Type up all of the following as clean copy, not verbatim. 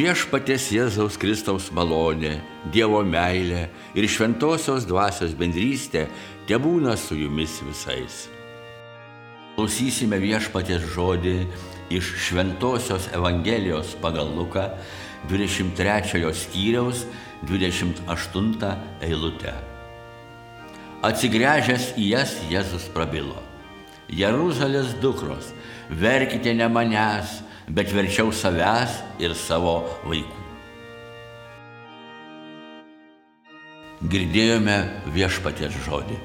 Viešpaties Jėzaus Kristaus malonė, Dievo meilė ir šventosios dvasios bendrystė tebūna su jumis visais. Klausysime viešpaties žodį iš Šventosios Evangelijos pagal Luką 23 skyriaus 28 eilutę. Atsigręžęs į jas, Jėzus prabilo: Jeruzalės dukros, verkite ne manęs, bet verčiau savęs ir savo vaikų. Girdėjome viešpaties žodį.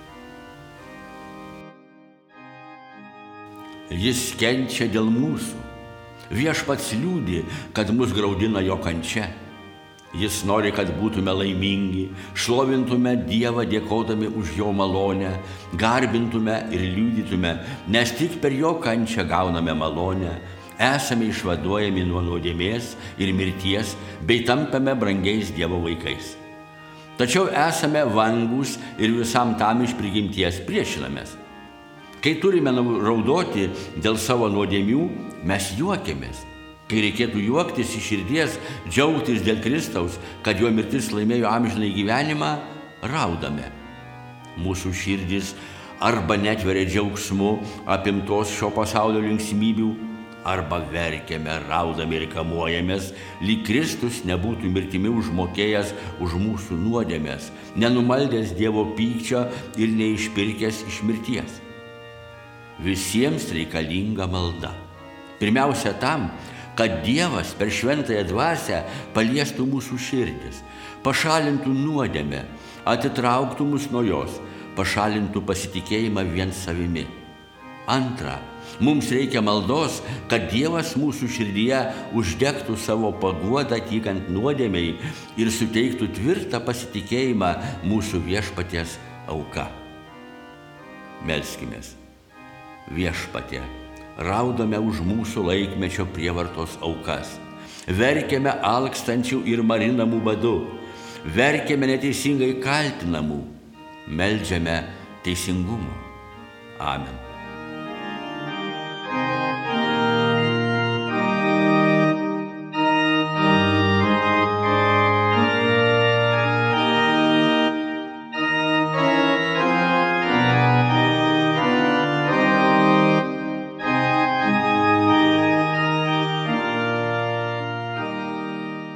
Jis kenčia dėl mūsų. Viešpats liūdi, kad mus graudina jo kančia. Jis nori, kad būtume laimingi, šlovintume Dievą dėkodami už jo malonę, garbintume ir liudytume, nes tik per jo kančią gauname malonę, esame išvaduojami nuo nuodėmės ir mirties, bei tampame brangiais Dievo vaikais. Tačiau esame vangūs ir visam tam iš prigimties priešinamės. Kai turime raudoti dėl savo nuodėmių, mes juokiamės. Kai reikėtų juoktis iš širdies, džiaugtis dėl Kristaus, kad jo mirtis laimėjo amžinąjį gyvenimą, raudame. Mūsų širdis arba netveria džiaugsmu apimtos šio pasaulio linksmybių, arba verkiame, raudame ir kamuojamės, lyg Kristus nebūtų mirtimi užmokėjęs už mūsų nuodėmes, nenumaldęs Dievo pykčio ir neišpirkęs iš mirties. Visiems reikalinga malda. Pirmiausia tam, kad Dievas per šventąją dvasią paliestų mūsų širdis, pašalintų nuodėmę, atitrauktų mus nuo jos, pašalintų pasitikėjimą vien savimi. Antra, mums reikia maldos, kad Dievas mūsų širdyje uždegtų savo paguodą tykant nuodėmei ir suteiktų tvirtą pasitikėjimą mūsų viešpaties auka. Melskimės. Viešpatie, raudame už mūsų laikmečio prievartos aukas, verkiame alkstančių ir marinamų badu, verkiame neteisingai kaltinamų, meldžiame teisingumo. Amen.